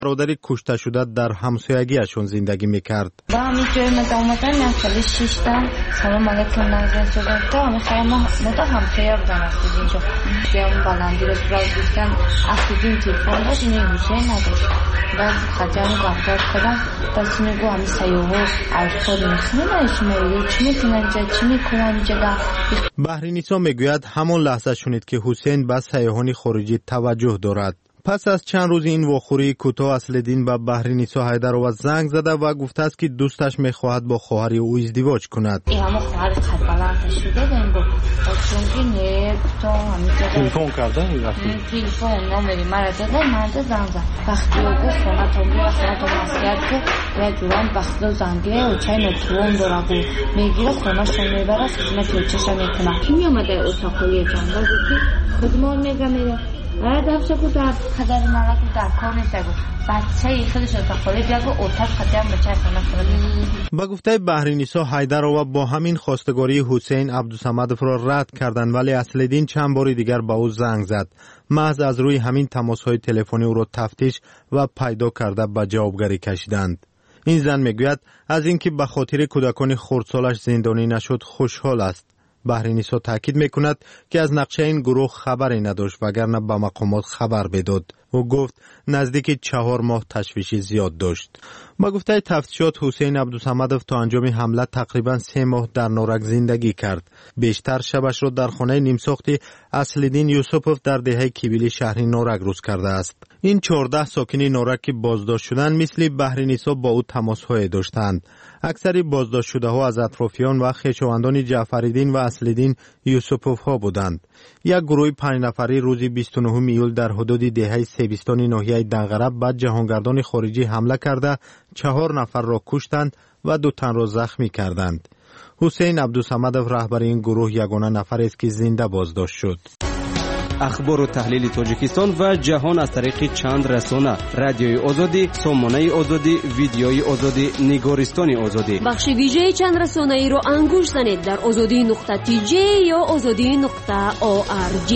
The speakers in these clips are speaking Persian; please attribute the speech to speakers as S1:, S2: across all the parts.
S1: برادری کشته شده در همسایگیشون زندگی میکرد.
S2: با همین جای مدامتن نسلی شیشتن سلام علیکم نزدن شده تا همین خیلی مدام همسایه بودن افتید اینجا بیام بلندی رو براز بیشتن افتیدین تلفن داشت اینه حسین نداشت بعد خجانی گفتار کردم پس میگو همین سیوهو عرفاد نیست نمیشمه چی میتونن جا چی میکنن جدا.
S1: بحرینیسا میگوید همون لحظه شنید که حسین به سیاحان خارجی توجه دارد. پس از چند روز این واخوری کوتاه اصلدین به بحرینیسا حیدرآباد زنگ زده و گفته است که دوستش میخواهد با خواهر او ازدواج کند.
S2: این همه خواهر قد بلند شده بهم گفت چون نه تو همیشه
S1: تلفن کرده
S2: تلفن نمیری مرا داده من زنگ زد وقتی او گفت خونه تو میره خونه تو مسئله که و جوان بخت زنگه و چای مترون داره بود میگیره خونه شو میبره خدمت چشم میکنه کی میامده اتاقی جنگل گفتی خودمون میگه دفشه بود در خدر مرا بود در کار نیست بچه خودش اتاقی بیاگو اتاق خدیم بچه خونه
S1: با گفته بحرینیسا حیدرآباد با همین خواستگاری حسین عبدالصمدov را رد کردند ولی اصلدین چند باری دیگر با او زنگ زد. محض از روی همین تماس‌های تلفنی او را تفتیش و پیدا کرده به جوابگری کشیدند. این زن میگوید از اینکه به خاطر کودکان خردسالش زندانی نشد خوشحال است. بحرینیسا تاکید میکند که از نقشه این گروه خبری نداشت وگرنه به مقامات خبر بداد. او گفت نزدیک 4 ماه تشویش زیاد داشت. با گفته تفتیشات حسین عبدالصمدov تا انجام حمله تقریبا 3 ماه در نورک زندگی کرد. بیشتر شبش را در خانه نیمساختی اصلدین یوسپوف در دهه کیبیلی شهر نورک روز کرده است. این 14 ساکن نورک که بازداشت شدند مثل بحرینیسا با او تماس‌های داشتند. اکثر بازداشت شده ها از اطرافیان و خویشاوندان جعفرالدین و اصلدین یوسپوف ها بودند. یک گروه 5 نفری روز 29 ایول در حدود دهه سیبستان ناحیه دنغرب به جهانگردان خارجی حمله کرده 4 نفر را کشتند و 2 تن را زخمی کردند. حسین عبدالصمدov رهبر این گروه یگانه نفر است که زنده بازداشت شد.
S3: اخبار و تحلیل تاجیکستان و جهان از طریق چند رسانه: رادیوی آزادی، سامانه آزادی، ویدیوی آزادی، نگارستان آزادی.
S4: بخش ویژه چند رسانه ای را انگوش زنید در azadi.tj یا azadi.org.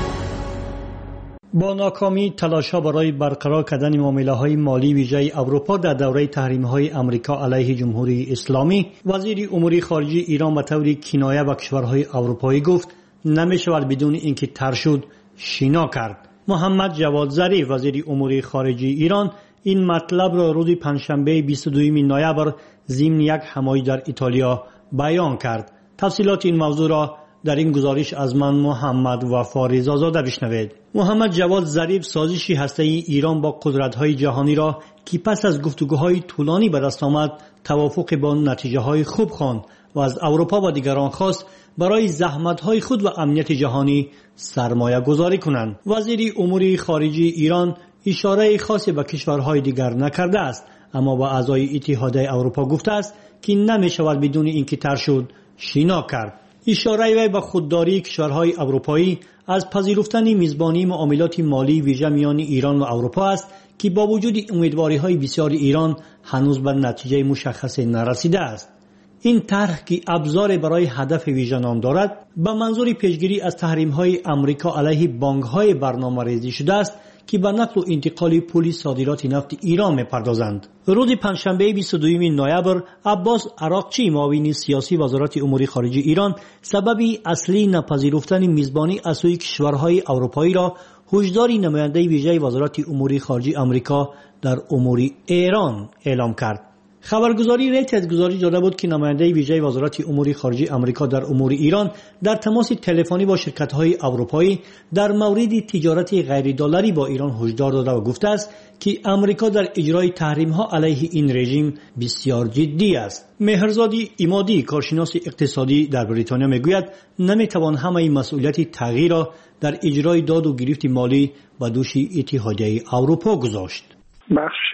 S5: با ناکامی تلاش‌ها برای برقرار کردن معامله‌های مالی ویژه اروپا در دوره تحریم‌های آمریکا علیه جمهوری اسلامی، وزیر امور خارجه ایران به طور کنایه به کشورهای اروپایی گفت نمی‌شود بدون اینکه ترشد شنا کرد. محمد جواد ظریف وزیر امور خارجه ایران این مطلب را روز پنجشنبه 22 نوامبر ضمن یک همایش در ایتالیا بیان کرد. تفصیلات این موضوع را در این گزارش از من محمد وفا رضازاده بشنوید. محمد جواد ظریف سازش هسته‌ای ایران با قدرت‌های جهانی را که پس از گفتگوهای طولانی به دست آمد توافق با نتیجه‌های خوب خواند و از اروپا و دیگران خواست برای زحمت‌های خود و امنیت جهانی سرمایه گذاری کنند. وزیر امور خارجه ایران اشاره خاصی به کشورهای دیگر نکرده است، اما با اعضای اتحادیه اروپا گفته است که نمی‌شود بدون اینکه ترشد شنا کرد. اشاره وی به خودداری کشورهای اروپایی از پذیرفتن میزبانی معاملات مالی ویژه میان ایران و اروپا است که با وجود امیدواری‌های بسیار ایران هنوز به نتیجه مشخص نرسیده است. این طرح که ابزار برای هدف ویژه نام دارد به منظور پیشگیری از تحریم‌های آمریکا علیه بانک‌های برنامه‌ریزی شده است که به نقل و انتقال پول صادرات نفت ایران می‌پردازند. روز پنجشنبه 22 نوامبر عباس عراقچی معاون سیاسی وزارت امور خارجه ایران سبب اصلی نپذیرفتن میزبانی از سوی کشورهای اروپایی را هشدار نماینده ویژه وزارت امور خارجه آمریکا در امور ایران اعلام کرد. خبرگزاری ریترز گزارش داده بود که نماینده ویژه وزارت امور خارجه آمریکا در امور ایران در تماس تلفنی با شرکت‌های اروپایی در مورد تجارت غیر دلاری با ایران هشدار داده و گفته است که آمریکا در اجرای تحریم‌ها علیه این رژیم بسیار جدی است. مهرزاد عمادی کارشناس اقتصادی در بریتانیا میگوید نمیتوان همه مسئولیت تغییر را در اجرای داد و گرفت مالی به دوش اتحادیه اروپا گذاشت.
S6: بخش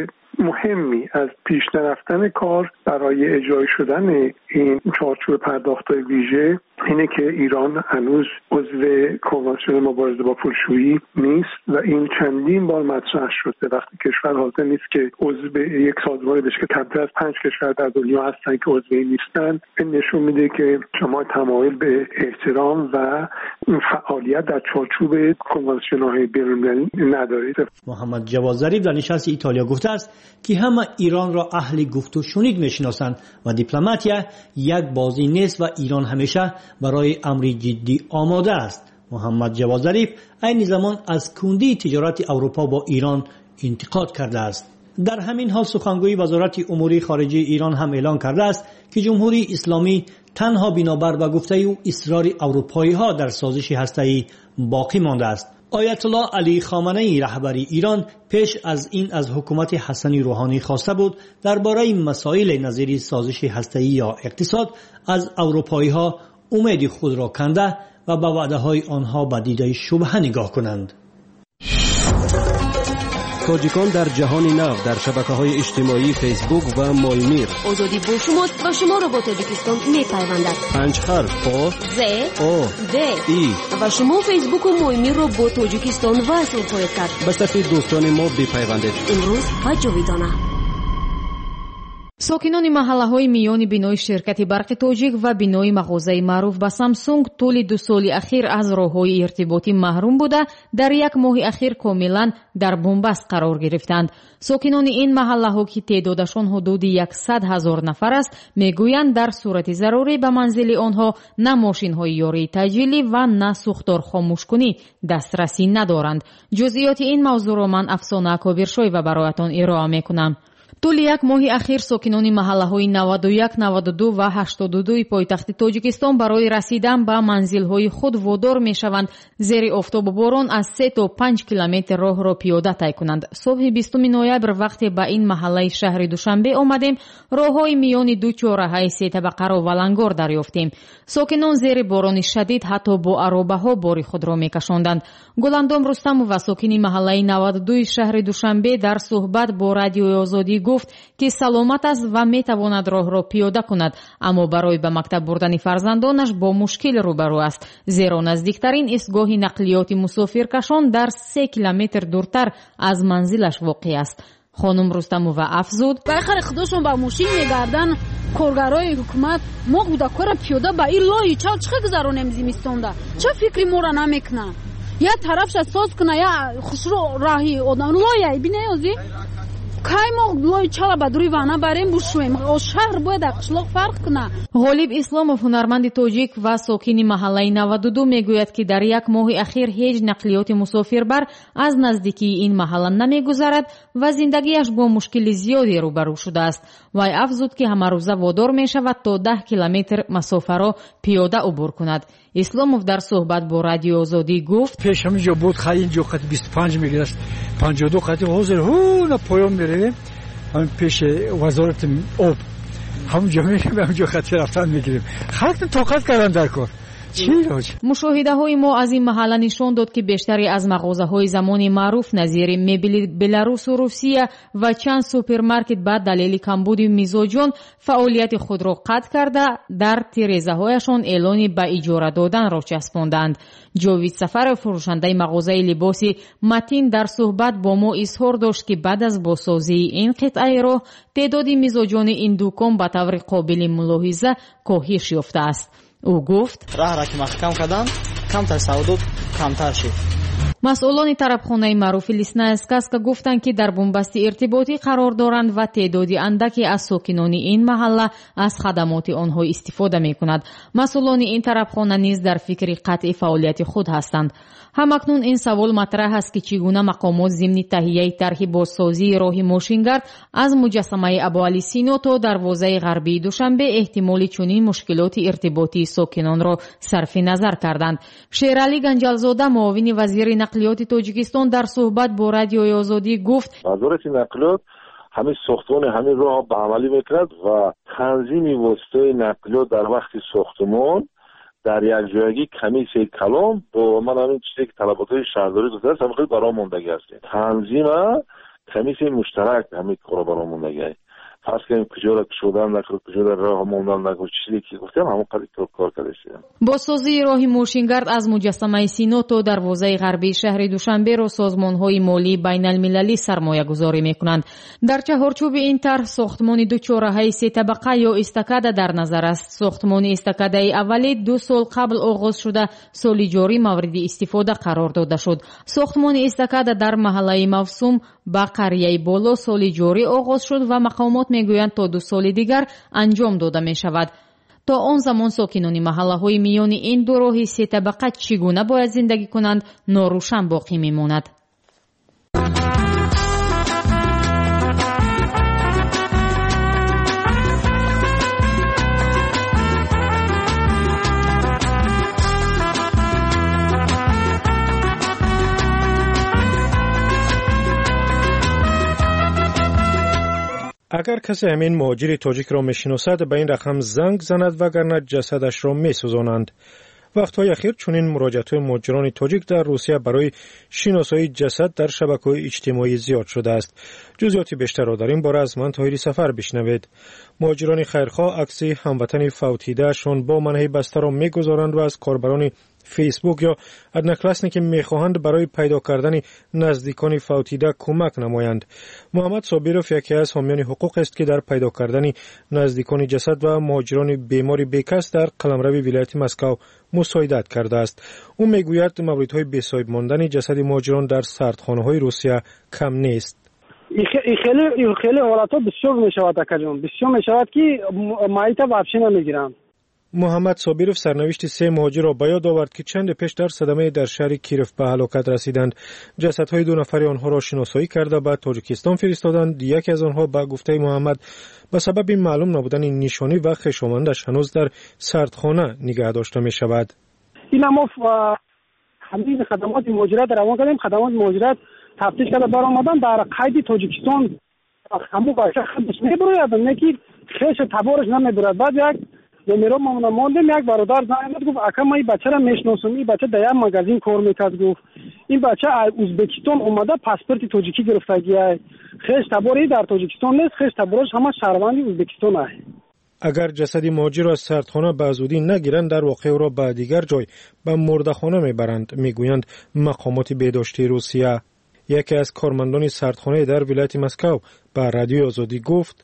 S6: مهمی از پیش نرفتن کار برای اجرای شدن این چارچوب پرداخت‌های ویژه اینه که ایران هنوز عضو کنوانسیون مبارزه با پولشویی نیست و این چندین بار مطرح شده. وقتی کشور حاضر نیست که عضو یک سازمانی بشه که کمتر از 5 کشور در دنیا هستن که عضو نیستن، این نشون میده که شما تمایل به احترام و فعالیت در چارچوب کنوانسیون‌های بین‌المللی ندارید.
S5: محمد جواد ظریف در نشست ایتالیا گفته است که همه ایران را اهل گفت و شنید میشناسند و دیپلماتیا یک بازی نیست و ایران همیشه برای امری جدی آماده است. محمد جواد ظریف این زمان از کندی تجارت اروپا با ایران انتقاد کرده است. در همین حال سخنگوی وزارت امور خارجه ایران هم اعلان کرده است که جمهوری اسلامی تنها بنابر به گفته او اصرار اروپایی ها در سازش هسته‌ای باقی مانده است. آیت الله علی خامنه‌ای رهبر ایران پیش از این از حکومت حسن روحانی خواسته بود درباره مسائل نظیر سازش هسته‌ای یا اقتصاد از اروپایی ها امید خود را کنده و به وعده های آنها با دیده شبهه نگاه کنند.
S3: تاجیکان در جهان نو در شبکه‌های اجتماعی فیسبوک و مایمیر.
S4: آزادی با شما را با تاجیکستان می‌پیوندد.
S3: 5 حرف آ
S4: ز
S3: او
S4: د
S3: ای
S4: و شما فیسبوک و مایمیر را با تاجیکستان وصل خواهید کرد.
S3: به صفحه دوستان ما بپیوندید.
S4: امروز و جاویدانه.
S7: ساکنان محله‌های میانی بینای شرکت برق تاجیک و بینای مغازه معروف به سامسونگ طول 2 سال اخیر از راه‌های ارتباطی محروم بوده در یک ماه اخیر کاملا در بنبست قرار گرفتند. ساکنان این محله‌ها که تعدادشان حدود 100,000 نفر است میگویند در صورت ضروری به منزل آنها نه ماشین‌های یاری تجلی و نه سوختار خاموشکنی دسترسی ندارند. جزئیات این موضوع را من افسانه اکابر شایوه برایتان ارائه می‌کنم. طول یک ماه اخیر ساکنان محله‌های 91, 92 و 82 پایتخت تاجیکستان برای رسیدن به منزل‌های خود وادار می‌شوند زیر آفتاب باران از 3 تا 5 کیلومتر راه را پیاده طی کنند. صبح 20 نوامبر وقتی به این محله شهر دوشنبه آمدیم، راه‌های میان دو چهارراه 3 طبقه را ولنگار دریافتیم. ساکنان زیر باران شدید حتی با عرابه‌ها بار خود را می‌کشاندند. گلندام رستم و ساکن محله 92 شهر دوشنبه در صحبت با رادیوی آزادی گفت که سلامت است و میتواند راه را پیاده کند، اما برای به مکتب بردن فرزندانش با مشکل روبرو است، زیرا نزدیکترین ایستگاه نقلیات مسافرکشان در 3 کیلومتر دورتر از منزلش واقع است. خانم رستم و افزود:
S8: بالاخره خودشون با ماشین میگردن، کارگرای حکومت ما کودکا پیاده با این لای چه گذرونیم زمستوندا، چه فکری ما را نمیکنن، یا طرفش ساز کنه یا خوشرو راهی آدم لای بینه ازی کای ما لای چالا بدروی وانه بریم بشویم. شهر باید قشلاق فرق کنه.
S7: غالب اسلامов هنرمند تاجیک و ساکن محله 92 میگوید که در یک ماه اخیر هیچ نقلیات مسافربر از نزدیکی این محله نمیگذرد و زندگیش با مشکل زیادی روبرو شده است. وی افزود که همه روزه وادار می شود تا 10 کیلومتر مسافه را پیاده عبور کند. اسلامов در صحبت با رادیو آزادی گفت:
S9: پیش همینجا بود خیلی اینجا خط 25 میگرست 52 خط حاضر هون پایان میریم همین پیش وزارت آب همونجا میریم همونجا خط رفتن میگیریم. خلق طاقت کردن در کار.
S7: مشاهده های ما از این محله نشان داد که بیشتری از مغازه های زمانی معروف نظیر مبل بلاروس و روسیه و چند سوپرمارکت به دلیل کمبود مزاجون فعالیت خود را قطع کرده در تیرزه هایشان اعلان به اجاره دادن را چسباندند. جاوید سفر فروشنده مغازه لباس متین در صحبت با ما اظهار داشت که بعد از بازسازی این قطعه را تعداد مزاجون این دکان به طور قابل ملاحظه کاهش یافته است. او گفت:
S10: راه را که محکم کردن کمتر سودا کمتر شد.
S7: مسئولان طرفخانه معروف لیسنایسکاسکا گفتند که در بنبست ارتباطی قرار دارند و تعدادی اندکی از ساکنان این محله از خدمات آنها استفاده می‌کنند. مسئولان این طرفخانه نیز در فکر قطع فعالیت خود هستند. همکنون این سوال مطرح است که چگونه مقامات ضمن تهیه طرح بازسازی راه ماشینگرد از مجسمه ابوعلی سینا تا دروازه غربی دوشنبه احتمال چنین مشکلات ارتباطی ساکنان را صرف نظر کردند. شیرعلی گنجالزاده معاون وزیر نقلیات تاجیکستان در صحبت با رادیوی آزادی گفت:
S11: وزارت نقلیات همین ساختمان همین راه به عملی میکند و تنظیم واسطه نقلیات در وقت ساختمان در یک جایگی کمیسه کلام با من همین چیزی که طلبات شهرداری داده است خیلی برای ماندگی است. تنظیم کمیسه مشترک همین کارا برای ماندگی است. فرض کنیم کجا را کشودن نکرد، کجا را راه ماندن نکرد، چیزی که گفتم همون قدر کار کرده است.
S7: با سازی راه موشینگرد از مجسمه سینا تا دروازه غربی شهر دوشنبه را سازمان‌های مالی بین‌المللی سرمایه‌گذاری می‌کنند. در چهارچوب این طرح ساختمان دو چهارراه سه طبقه یا استکاده در نظر است. ساختمان استکاده اولی 2 سال قبل آغاز شده، سال جاری مورد استفاده قرار داده شد. ساختمان استکاده در محله موسوم با قریه بالا سال جاری آغاز شد و مقامات میگویند تا 2 سال دیگر انجام داده می شود. تا آن زمان ساکنان محله های میان این دو راه سه طبقه چگونه باید زندگی کنند ناروشن باقی میماند.
S12: اگر کسی همین مهاجر تاجیک را میشناسد به این رقم زنگ زند وگرنه جسدش را میسوزانند. وقتهای اخیر چنین مراجعت‌های مهاجران تاجیک در روسیه برای شناسایی جسد در شبکه‌های اجتماعی زیاد شده است. جزئیات بیشتر را در این باره از من طاهری سفر بشنوید. مهاجران خیرخواه عکس هموطن فوتیده‌شان با منهی بسته را می‌گذارند و از کاربران فیسبوک یا ادناکلاسنی که می‌خواهند برای پیدا کردن نزدیکان فوتیده کمک نمایند. محمد صابیروف یکی از حامیان حقوق است که در پیدا کردن نزدیکان جسد و مهاجران بیماری بیکس در قلمرو ولایت مسکو مساعدت کرده است. او میگوید موردهای بی‌صاحب ماندن جسد مهاجران در سردخانه‌های روسیه کم نیست.
S13: خیلی حالتها بسیار میشود اکجان، بسیار میشود که مایتا واپسی نمیگیرند.
S12: محمد صابیروف سرنوشت 3 مهاجر را به یاد آورد که چند پیش در صدمه در شهر کیرف به هلاکت رسیدند. جسدهای 2 نفر آنها را شناسایی کرده به تاجیکستان فرستادند. یکی از آنها به گفته محمد به سبب معلوم نبودن نشانی و خویشاوندش هنوز در سردخانه نگه داشته می شود.
S13: این ما همین خدمات مهاجرت روان کردیم. خدمات مهاجرت تفتیش کرده برآمدن در قید تاجیکستان همون بچه خودش میبراید، نه که خیش تبارش نمیبرد. بعد یک میرم ماندم، یک برادر زنگ گفت اکا من این بچه را میشناسم، این بچه در یک مغازین کار میکرد. گفت این بچه ازبکستان اومده پاسپورت تاجیکی گرفتگیه، خیش تباری در تاجیکستان نیست، خیش تبارش همه شهروند ازبکستان است.
S12: اگر جسد مهاجر را از سردخانه به زودی نگیرند در واقع او را به دیگر جای به مردخانه میبرند، میگویند مقامات بهداشتی روسیه. یکی از کارمندان سردخانه در ولایت مسکو به رادیوی آزادی گفت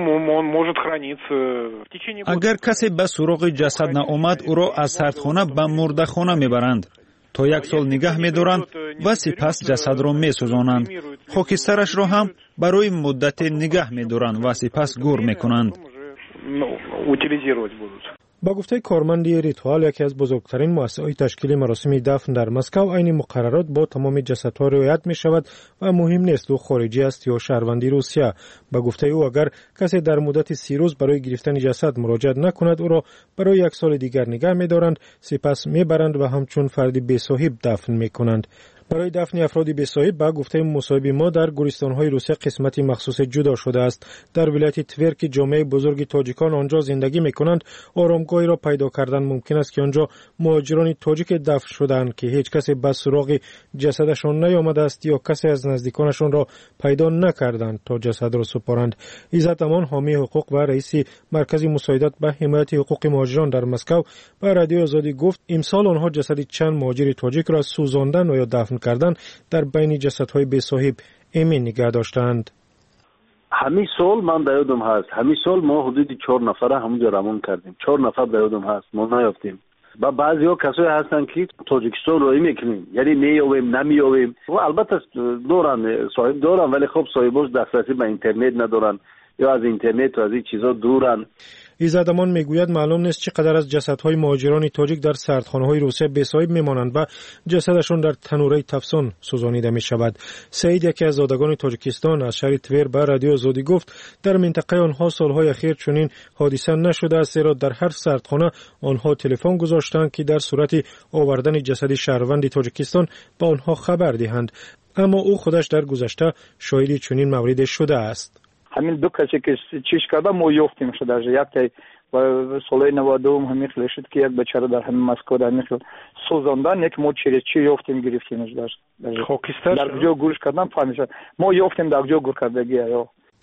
S14: اگر کسی به سراغ جسد نآمد او را از سردخانه به مردخانه میبرند، تا 1 سال نگه می‌دارند و سپس جسد را می‌سوزانند. خاکسترش را هم برای مدت نگه می‌دارند و سپس گور می‌کنند.
S12: با گفته کارمندی ریتوال، یکی از بزرگترین مؤسسه‌های تشکیل مراسم دفن در مسکو، عین مقررات با تمام جسدها رعایت می‌شود و مهم نیست او خارجی است یا شهروندی روسیه. با گفته او اگر کسی در مدت 30 روز برای گرفتن جسد مراجعت نکند، او را برای 1 سال دیگر نگه می‌دارند، سپس می‌برند و همچون فردی بی‌صاحب دفن می‌کنند. برای دفن افراد بی‌صاحب با گفته مصاحب ما در گورستان‌های روسیه قسمتی مخصوص جدا شده است. در ولایت تور که جامعه بزرگ تاجیکان آنجا زندگی می‌کنند، آرامگاهی را پیدا کردن ممکن است که آنجا مهاجران تاجیک دفن شدند که هیچ کسی به سراغ جسدشان نیامده است یا کسی از نزدیکانشان را پیدا نکردند تا جسد را سپارند. عزت امان، حامی حقوق و رئیس مرکز مساعدت به حمایت حقوق مهاجران در مسکو، به رادیو آزادی گفت امسال آنها جسد چند مهاجر تاجیک را سوزاندن و یا دفن کردن در بین جسدهای بی‌صاحب ایمن نگه داشتند.
S15: همین سال من در یادم هست، همین سال ما حدود 4 نفر همونجا رمون کردیم. 4 نفر در یادم هست ما نیافتیم. و بعضی ها کسایی هستن که تاجیکستان رو میکنیم، یعنی میاویم نمیاویم. و البته دارن، صاحب دارن، ولی خب صاحباش دسترسی به اینترنت ندارن یا از اینترنت و از این چیزا دورن.
S12: ایزدمان میگوید معلوم نیست چقدر از جسدهای مهاجران تاجیک در سردخانه‌های روسیه بی‌صاحب میمانند و جسدشان در تنوره تفسون سوزانیده میشود. سعید، یکی از زادگان تاجیکستان، از شهر تور به رادیو آزادی گفت در منطقه آنها سالهای اخیر چنین حادثه نشده است، زیرا در هر سردخانه آنها تلفن گذاشتند که در صورت آوردن جسد شهروند تاجیکستان به آنها خبر دهند. اما او خودش در گذشته شاهد چنین موردی شده است.
S16: همین دو کسی که چیش کرده ما یافتیم شده در یکی و سال 92 همین شد که یک بچه در همین مسکو در میخل سوزاندن، یک ما چی یافتیم گرفتیمش در خاکستر در کجا گورش کردن فهمیدن ما یافتیم در کجا گور کردگی.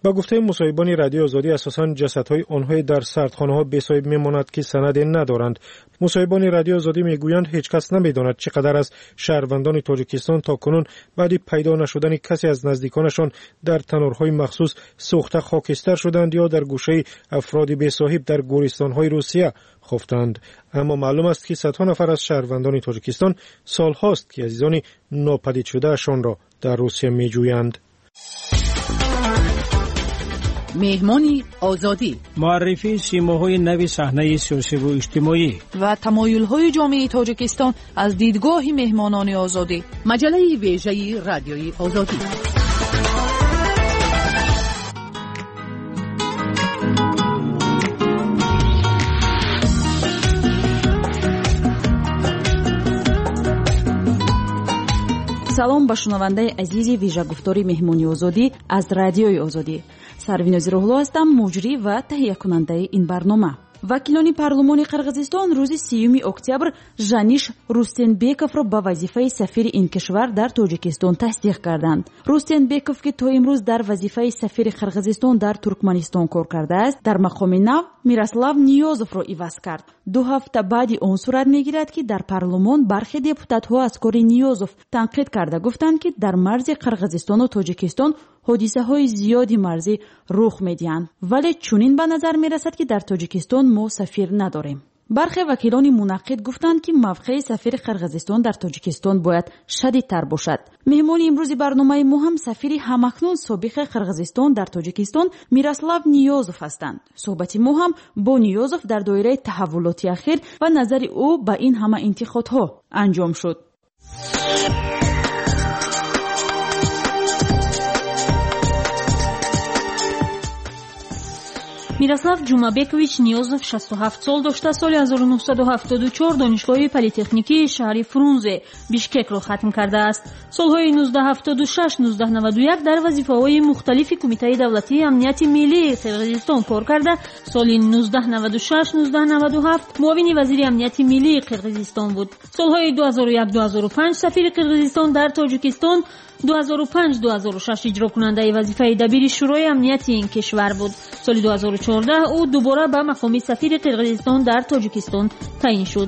S12: با گفته مصاحبان رادیو آزادی اساساً جسدهای آنها در سردخانه‌ها بسایب میماند که سند ندارند. مصاحبان رادیو آزادی میگویند هیچ کس نمیداند چقدر از شهروندان تاجیکستان تاکنون بعد پیدا نشدن کسی از نزدیکانشان در تنورهای مخصوص سوخته خاکستر شدند یا در گوشه افراد بی‌صاحب در گورستان‌های روسیه خفتند. اما معلوم است که صدها نفر از شهروندان تاجیکستان سال‌هاست که عزیزان ناپدید شدهشان را در روسیه میجویند.
S17: مهمانی آزادی،
S18: معرفی سیماهای نوی صحنه سیاسی و اجتماعی
S17: و تمایل‌های جامعه تاجیکستان از دیدگاه مهمانان آزادی. مجله ویژه رادیوی آزادی.
S19: салом ба шунавандаи азизи вижагуфтори меҳмони озодӣ аз радиои озодӣ. Сарвинози Руҳло ҳастам, муҷрӣ ва таҳиякунандаи ин барнома. вакилони парлумони қирғизистон рӯзи 3 октябр Жаниш Рустенбековро ба вазифаи сафири ин кишвар дар Тоҷикистон тасдиқ карданд. Рустенбеков, ки то имрӯз дар вазифаи сафири Қирғизистон дар Туркманистон кор кардааст, дар мақоми нав Мирослав Ниёзовро иваз кард. 2 ҳафта баъди он сурат мегирад, ки дар парлумон бархе депутатҳо аз кори Ниёзов танқид карда гуфтанд, ки дар марзи Қирғизистону Тоҷикистон ҳодисаҳои зиёди марзӣ рух медиҳанд. вале чунин ба назар мерасад, ки дар Тоҷикистон мо сафир надорем. бархе вакилони мунаққид гуфтанд, ки мавқеи сафири Қирғизистон дар Тоҷикистон бояд шадидтар бошад. меҳмони имрӯзи барномаи мо ҳам сафири ҳамакнун собиқи Қирғизистон дар Тоҷикистон Мирослав Ниёзов ҳастанд. суҳбати мо ҳам бо Ниёзов дар доираи таҳаввулоти ахир ва назари ӯ ба ин ҳама интиқодҳо анҷом шуд.
S20: Мирослав Ҷумабекович Ниёзов 67 сол дошта соли 1974 донишгоҳи политехникии шаҳри Фрунзе Бишкекро хатм кардааст. солҳои 1976-1991 дар вазифаҳои мухталифи Кумитаи давлатии амнияти миллии Қирғизистон кор карда, соли 1996-1997 муовини вазири амнияти миллии Қирғизистон буд. солҳои 2001-2005 сафири Қирғизистон дар Тоҷикистон, 2005-2006 иҷро кунандаи вазифаи дабири шӯрои амнияти ин кишвар буд. соли 2014 ӯ дубора ба мақоми сафири Қирғизистон дар Тоҷикистон таъин шуд.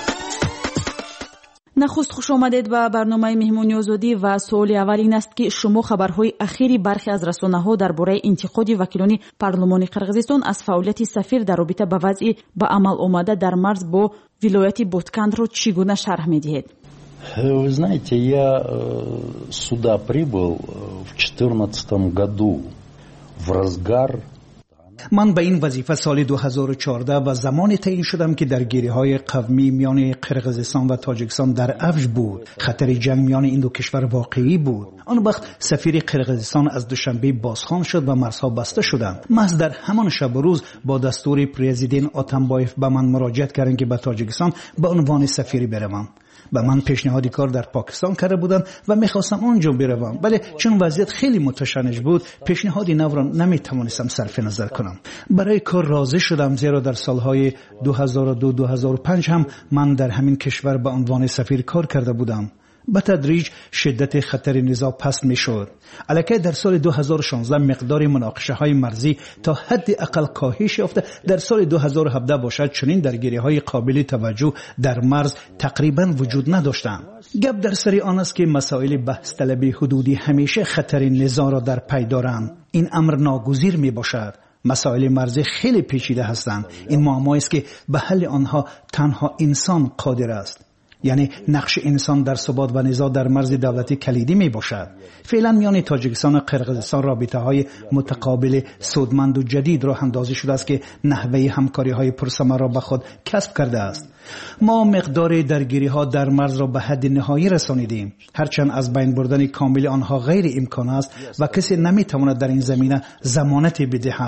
S19: нахуст хуш омадед ба барномаи меҳмони озодӣ ва суоли аввал ин аст, ки шумо хабарҳои ахири бархе аз расонаҳо дар бораи интиқоди вакилони парлумони Қирғизистон аз фаъолияти сафир дар робита ба вазъи ба амал омада дар марз бо вилояти Боткандро чӣ гуна шарҳ медиҳед?
S21: Вы знаете, я сюда прибыл в 2014 году в разгар.
S5: من به این وظیفه سال 2014 و زمانی تعیین شدم که درگیری‌های قومی میان قرقیزستان و تاجیکستان در اوج بود. خطر جنگ میان این دو کشور واقعی بود. آن وقت سفیر قرقیزستان از دوشنبه بازخوان شد و مرزها بسته شدند. محض در همان شب و روز با دستور پرزیدنت آتمبایف به من مراجعت کردند که به تاجیکستان به عنوان سفیری بروم. به من پیشنهاد کار در پاکستان کرده بودند و میخواستم آنجا بروم، ولی چون وضعیت خیلی متشنج بود پیشنهاد نو را نمیتوانستم صرف نظر کنم. برای کار راضی شدم، زیرا در سالهای 2002-2005 هم من در همین کشور به عنوان سفیر کار کرده بودم. به تدریج شدت خطر نزاع پست می شد. البته در سال 2016 مقدار مناقشه های مرزی تا حد اقل کاهش یافته در سال 2017 باشد چنین درگیری های قابل توجه در مرز تقریبا وجود نداشتند. گپ در سر آن است که مسائل بحث طلبی حدودی همیشه خطر نزاع را در پی دارند. این امر ناگزیر می باشد. مسائل مرزی خیلی پیچیده هستند. این معمایی است که به حل آنها تنها انسان قادر است. یعنی نقش انسان در ثبات و نظام در مرز دولتی کلیدی می باشد. فعلا میان تاجیکستان و قرقیزستان رابطه های متقابل سودمند و جدید راه اندازی شده است که نحوه همکاری های پرثمر را به خود کسب کرده است. ما مقدار درگیری ها در مرز را به حد نهایی رسانیدیم، هرچند از بین بردن کامل آنها غیر امکان است و کسی نمی تواند در این زمینه ضمانتی بدهد.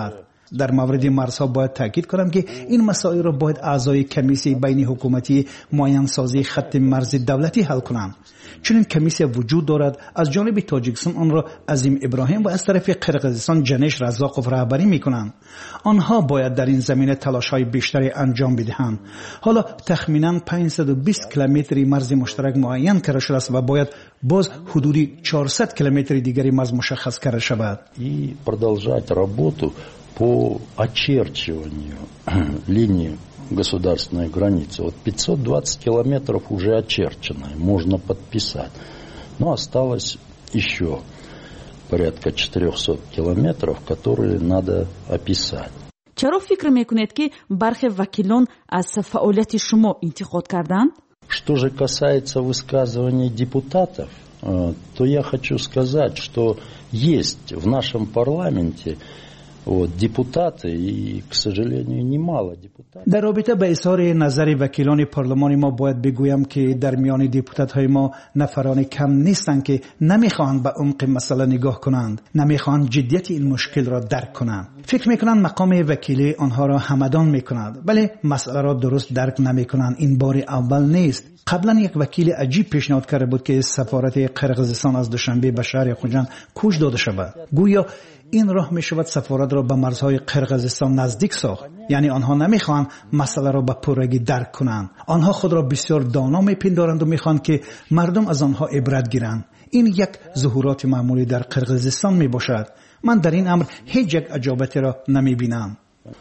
S2: در مورد مرزها باید تاکید کنم که این مسائل را باید اعضای کمیسیون بین حکومتی معین‌سازی خط مرز دولتی حل کنند. چون این کمیسیون وجود دارد، از جانب تاجیکستان آن را عظیم ابراهیم و از طرف قرقیزستان جنش رزاقوف رهبری میکنند. آنها باید در این زمینه تلاش‌های بیشتری انجام بدهند. حالا تخمیناً 520 کیلومتر مرز مشترک معین کرده شده است و باید باز حدودی 400 کیلومتر دیگری مرز مشخص کرده شود.
S21: И продолжать работу по очерчиванию линии государственной границы. Вот 520 километров уже очерчено, можно подписать. Но осталось еще порядка 400 километров, которые надо описать.
S19: چرا فکر میکنید که برخی وکیلان از فعالیت شما انتقاد کردند؟
S21: Что же касается высказываний депутатов, то я хочу сказать, что есть в нашем парламенте депутаты, и, к сожалению, немало депутатов.
S2: در رابطه با اظهار نظر وکیلان پارلمان ما باید بگویم که در میان دیپوتات های ما نفران کم نیستند که نمیخواهند به عمق مسئله نگاه کنند، نمیخواهند جدیت این مشکل را درک کنند. فکر میکنند مقام وکیلی آنها را همدان میکند، ولی مسئله را درست درک نمیکنند. این بار اول نیست. قبلا یک وکیل عجیب پیشنهاد کرده بود که سفارت قرقیزستان از دوشنبه به شهر خوجند کوچ داده شود. گویا این راه می شود سفارت را به مرزهای قرقیزستان نزدیک ساخت. یعنی آنها نمیخوان مسئله را به پرگی درک کنند. آنها خود را بسیار دانا میپندارند و میخوان که مردم از آنها عبرت گیرند. این یک ظهورات معمولی در قرقیزستان می باشد. من در این امر هیچ یک عجابتی را نمی بینم.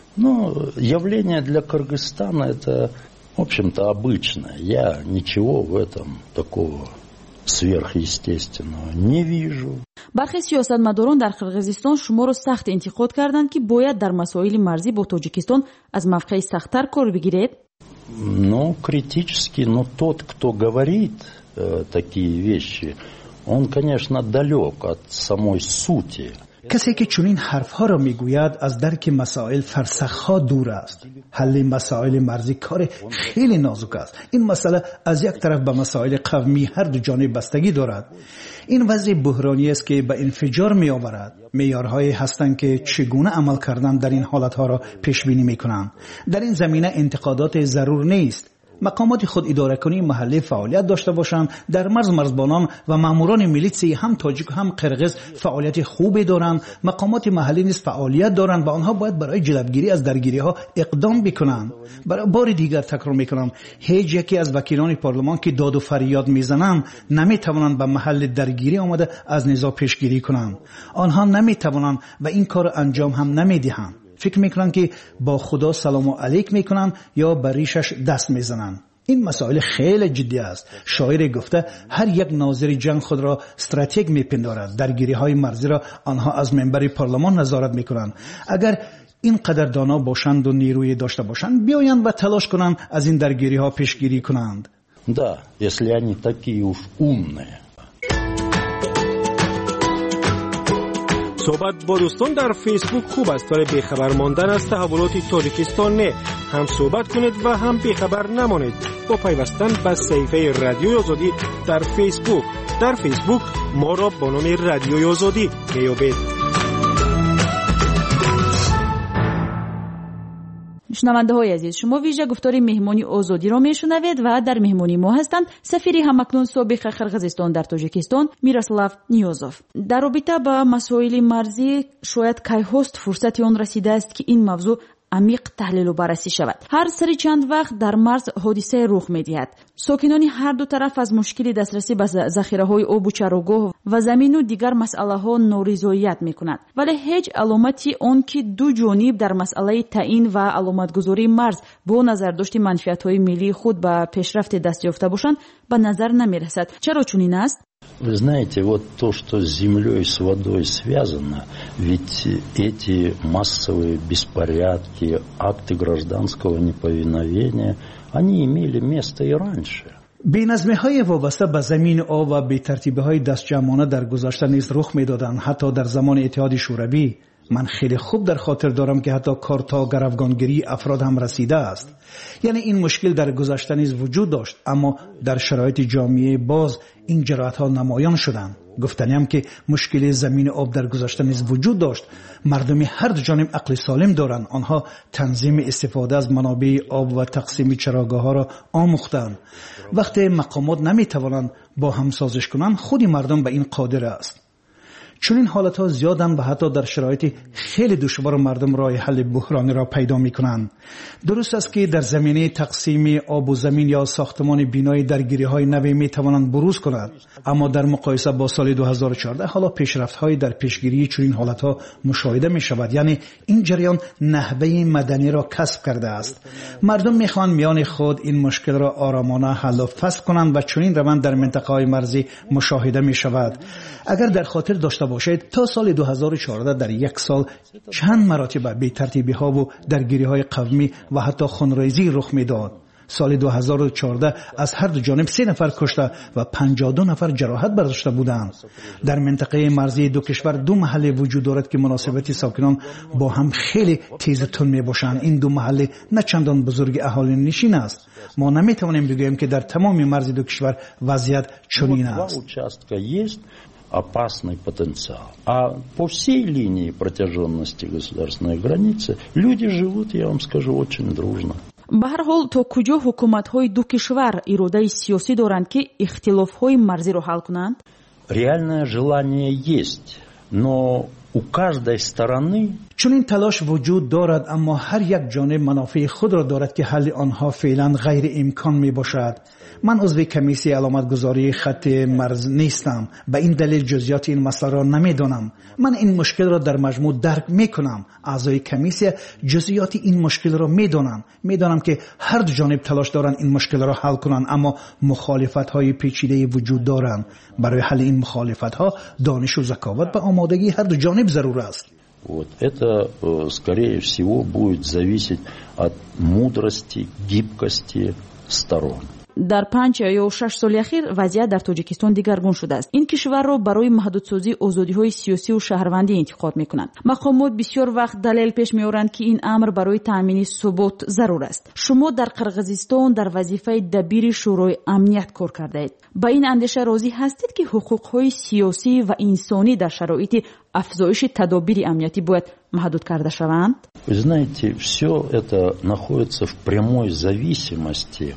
S21: Явление для Кыргызстана это, в общем-то, обычное. Я ничего в этом такого сверхъестественного не вижу.
S19: برخی سیاستمداران در قرقیزستان شما را سخت انتقاد کردند که باید در مسائل مرزی با تاجیکستان از موقع سخت‌تر کار بگیرید.
S21: Ну, критически, но тот, кто говорит такие вещи, он, конечно, далек от самой сути.
S2: کسی که چنین حرفها را میگوید از درک مسائل فرسخها دور است. حل مسائل مرزی کار خیلی نازک است. این مسئله از یک طرف به مسائل قومی هر دو جانب بستگی دارد. این وضع بحرانی است که به انفجار می آورد. معیارهایی هستند که چگونه عمل کردن در این حالتها را پیش بینی میکنند. در این زمینه انتقادات ضرور نیست. مقامات خود اداره کنی محلی فعالیت داشته باشند. در مرزبانان و ماموران میلیتسی هم تاجیک و هم قرقیز فعالیت خوبی دارند. مقامات محلی نیز فعالیت دارند و آنها باید برای جلوگیری از درگیری ها اقدام بکنند. برای بار دیگر تکرار میکنم، هیچ یکی از وکیلان پارلمان که داد و فریاد میزنند نمیتوانند به محل درگیری آمده از نزاع پیشگیری کنند. آنها نمیتوانند و این کار انجام هم نمیدهند. فکر میکنن که با خدا سلام علیک میکنن یا بر ریشش دست میزنن. این مسائل خیلی جدی است. شاعر گفته هر یک ناظر جنگ خود را استراتژیک میپندارد. درگیری های مرزی را آنها از منبر پارلمان نظارت میکنند. اگر این قدر دانا باشند و نیروی داشته باشند بیایند و تلاش کنند از این درگیری ها پیشگیری کنند.
S21: Да, если они такие уж умные.
S12: صحبت با دوستان در فیسبوک خوب است، ولی بیخبر ماندن از تحولات تاجیکستان نه. هم صحبت کنید و هم بیخبر نمانید با پیوستن به صفحه رادیوی آزادی در فیسبوک. در فیسبوک ما را با نام رادیوی آزادی میابید.
S19: شنونده های عزیز، شما ویژه گفتار مهمانی آزادی را میشنوید و در مهمانی ما هستند سفیر همکنون سابق قرقیزستان در تاجیکستان میراسلاو نیازوف. در رابطه با مسائل مرزی شاید کیهاست فرصتی آن رسیده است که این موضوع عمیق تحلیل و بررسی شود. هر سری چند وقت در مرز حادثه رخ می‌دهد. ساکنان هر دو طرف از مشکل دسترسی به ذخیره‌های آب و چراگاه و زمین و دیگر مسائل‌ها نارضایت می‌کنند. ولی هیچ علامتی آن که دو جانب در مسئله تعیین و علامتگذاری مرز با نظر داشت منفعت‌های ملی خود به پیشرفت دست یافته باشند به نظر نمی‌رسد. چرا چنین است؟
S21: Вы знаете, вот то, что с землей, с водой связано, ведь эти массовые беспорядки, акты гражданского неповиновения, они имели место и раньше.
S2: بی‌نظمی‌های وابسته به زمین و بی‌ترتیبی‌های دستجمعانه در گذشته نیز رخ می‌دادند. حتی در زمان اتحاد شوروی من خیلی خوب در خاطر دارم که حتی کار تا گروگانگیری افراد هم رسیده است. یعنی این مشکل در گذشته نیز وجود داشت، اما در شرایط جامعه باز این جرأت‌ها نمایان شدند. گفتنیم که مشکل زمین آب در گذشته نیز وجود داشت. مردم هر دو جانب عقل سالم دارند. آنها تنظیم استفاده از منابع آب و تقسیم چراگاه‌ها را آموختند. وقتی مقامات نمی‌توانند با هم سازش کنند، خود مردم به این قادر است. چون این حالتها زیادند و حتی در شرایط خیلی دشوار مردم راه حل بحرانی را پیدا می‌کنند. درست است که در زمینه تقسیم آب و زمین یا ساختمان بینای درگیری‌های نوی می‌توانند بروز کنند، اما در مقایسه با سال 2014 حالا پیشرفت‌های در پیشگیری چنین حالتها مشاهده می‌شود. یعنی این جریان نحوه مدنی را کسب کرده است. مردم می‌خواهند میان خود این مشکل را آرامانه حل و فصل کنند و چنین روند در منطقه‌های مرزی مشاهده می‌شود. اگر در خاطر داشته باشید تا سال 2014 در یک سال چند مراتب بی ترتیبی ها و درگیری های قومی و حتی خونریزی رخ میداد. سال 2014 از هر دو جانب 3 نفر کشته و 52 نفر جراحت برداشته بودند. در منطقه مرزی دو کشور 2 محله وجود دارد که مناسبت ساکنان با هم خیلی تیز و تند می باشند. این 2 محله نه چندان بزرگ اهالی نشین است. ما نمیتوانیم بگوییم که در تمام مرز دو کشور وضعیت چنین است.
S21: Опасный потенциал. А по всей линии протяженности государственной границы люди живут, я вам скажу, очень дружно.
S19: به هر حال تا کجا حکومت‌های دو کشور اراده سیاسی دارند که اختلاف‌های مرزی را حل کنند؟
S21: Реальное желание есть, но у каждой стороны
S2: چون این تلاش وجود دارد، اما هر یک جانب منافع خود را دارد که حل آنها فعلا غیر امکان می باشد. من عضو کمیسیون علامتگذاری خط مرز نیستم، به این دلیل جزئیات این مسئله را نمیدانم. من این مشکل را در مجموع درک میکنم. اعضای کمیسیون جزئیات این مشکل را میدانم که هر دو جانب تلاش دارند این مشکل را حل کنند، اما مخالفت های پیچیده وجود دارند. برای حل این مخالفت ها دانش و ذکاوت و آمادگی هر دو جانب ضرور است.
S21: Вот это, скорее всего, будет зависеть от мудрости, гибкости сторон.
S19: در 5 یا 6 سال اخیر وضعیت در تاجیکستان دیگرگون شده است. این کشور را برای محدودسازی آزادی‌های سیاسی و شهروندی انتخاب می‌کنند. مقامات بسیار وقت دلیل پیش می‌آورند که این امر برای تامین ثبات ضرور است. شما در قرقیزستان در وظیفه دبیر شورای امنیت کار کردید. با این اندیشه راضی هستید که حقوق‌های سیاسی و انسانی در شرایط افزایش تدابیر امنیتی باید محدود کرده شوند؟
S21: Вы знаете, все это находится в прямой зависимости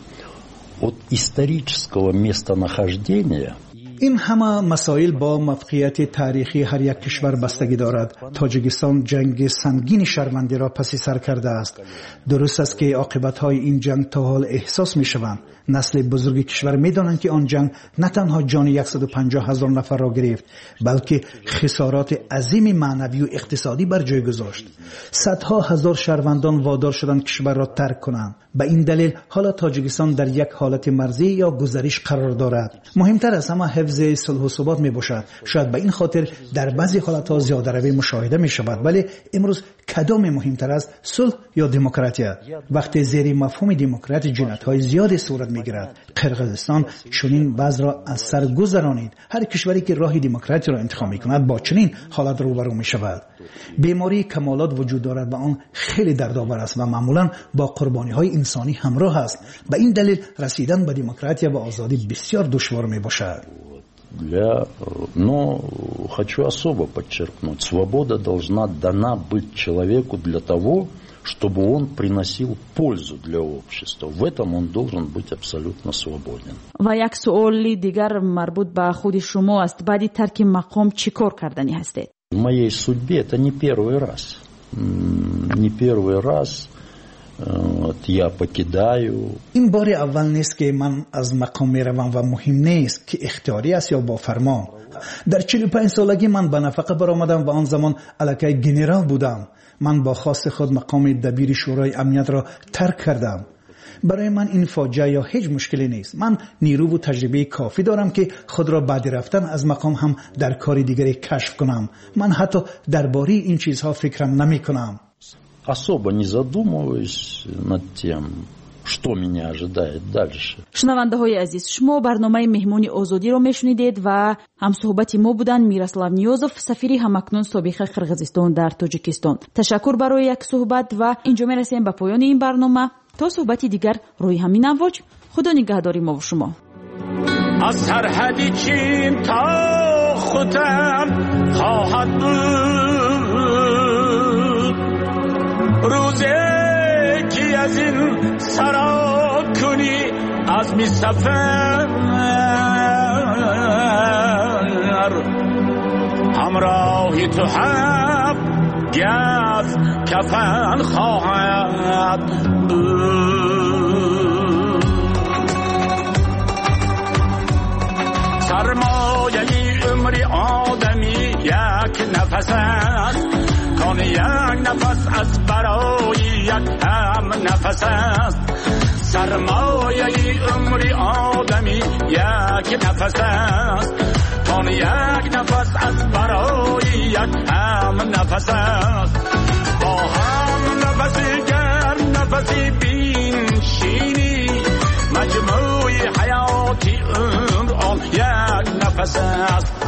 S21: от исторического местонахождения.
S2: این همه مسائل با موقعیت تاریخی هر یک کشور بستگی دارد. تاجیکستان جنگ سنگین شرمنده را پس سر کرده است. درست است که عاقبت‌های این جنگ تا حال احساس می‌شوند. نسل بزرگ کشور می‌دانند که آن جنگ نه تنها جان 150,000 نفر را گرفت، بلکه خسارات عظیم معنوی و اقتصادی بر جای گذاشت. صدها هزار شهروندان وادار شدند کشور را ترک کنند. به این دلیل حالا تاجیکستان در یک حالت مرزی یا گذریش قرار دارد. مهمتر از همه حفظ صلح و ثبات می باشد. شاید به این خاطر در بعضی حالت‌ها زیاده روی مشاهده می شود، ولی امروز کدام مهمتر است، صلح یا دموکراسی؟ وقتی زیر مفهوم دموکراسی جنایت‌های زیادی صورت می‌گیرد. قرقیزستان چنین وضع را از سر گذرانید. هر کشوری که راه دموکراسی را انتخاب می‌کند با چنین حالت روبرو می‌شود. بیماری کمالات وجود دارد و آن خیلی دردآور است و معمولاً با قربانی‌های انسانی همراه است. به این دلیل رسیدن به دموکراسی و آزادی بسیار دشوار می‌باشد.
S21: Но хочу особо подчеркнуть, свобода должна дана быть человеку для того, чтобы он приносил пользу для общества. В этом он должен быть абсолютно свободен.
S19: و یک سوال دیگر مربوط به خود شما است. بعد ترک مقام چیکار کردنی هستید؟
S21: В моей судьбе это не первый раз. Не первый раз я покидаю.
S2: این بار اول نیست که من از مقام میروم و مهم نیست که اختیاری است یا با فرمان. در 45 سالگی من به نفقه برآمدم و آن زمان الکی گنرال بودم. من با خواست خود مقام دبیر شورای امنیت را ترک کردم. برای من این فاجعه یا هیچ مشکلی نیست. من نیرو و تجربه کافی دارم که خود را بعد رفتن از مقام هم در کار دیگری کشف کنم. من حتی درباره این چیزها فکرم نمی کنم.
S21: Особо не задумываясь над тем, что меня ожидает дальше.
S19: шунавандаҳои азиз, шумо барномаи меҳмони озодиро мешунидед ва ҳамсуҳбати мо буданд Мирослав Ниёзов, сафири ҳамакнун собиқи Қирғизистон дар Тоҷикистон. ташаккур барои як суҳбат ва инҷо мерасем ба поёни ин барнома. то суҳбати дигар рӯи ҳамин амвоҷ, худо нигаҳдори мо ва шумо.
S1: از سرحد چین تا ختم خواهد بود روزی که از این سرا کنی از می سفر همراهی تو هم گز کفن خواهد بود سرمایه عمر آدمی یک نفس است کان یک نفس از برای یک هم نفس است سرمایه عمر آدمی یک نفس است کان یک نفس از برای یک هم نفس است با هم نفسی گرم نفسی بین شینی مجموع حیاتی عمر آن یک نفس است